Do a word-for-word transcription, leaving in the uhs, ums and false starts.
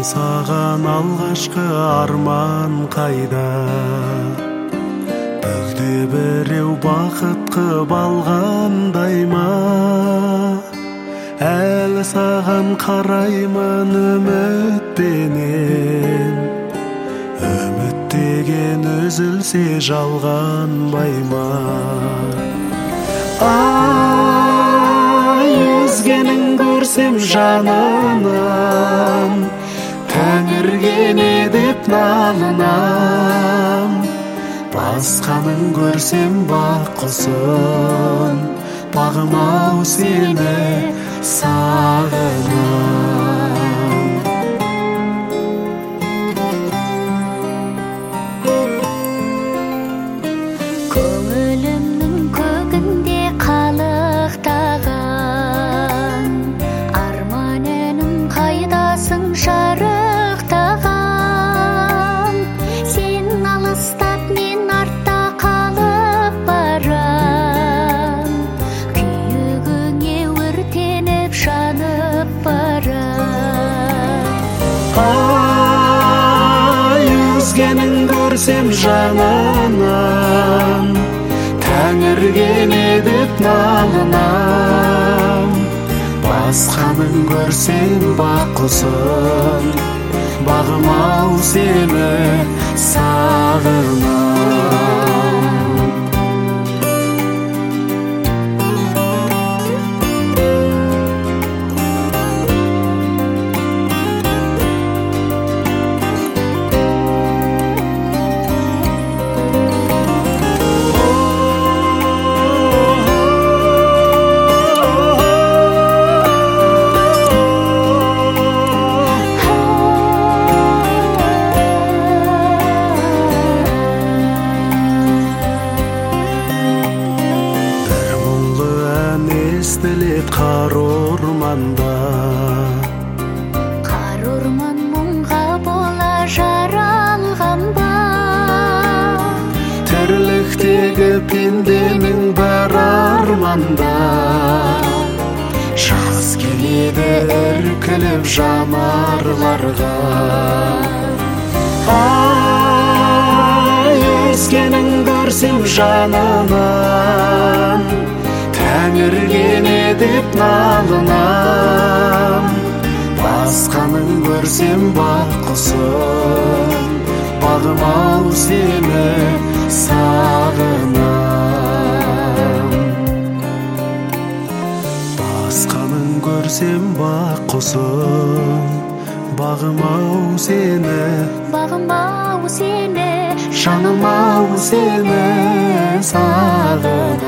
саған алғашқы арман қайда? Бөлде біреу бақыт қып алғандай ма? Әлі саған қараймын үмітпенен. Үміт деген үзілсе жалғанбай ма? Ай, өзгенің көрсем жанынан, тәңіргене деп налынам. Басқаның көрсем бақ құсын, бағым-ау сені сағынам. Көңілімнің көгінде қалықтаған, арманының қайдасың жарықтаған. Сен алыстап, мен артта қалып барам, күйігіңе өртеніп жанып барам. Ай, өзгенің көрсем жанынан, тәңіргене деп налынам. Басқаның көрсем бақ құсын, бағым-ау сені сағынам. Естілет қар орманда, қар орман мұңға бола жаралған ба? Тірліктегі пенденің бар арманда, жаз келеді іркіліп жанарларға. Ай, өзгенің көрсем жанынан, тәңіргене деп налынам. Басқаның көрсем бақ құсын, бағым-ау сені сағынам. Басқаның көрсем бақ құсын, бағым-ау сені, бағым-ау сені, жаным-ау сені сағынам.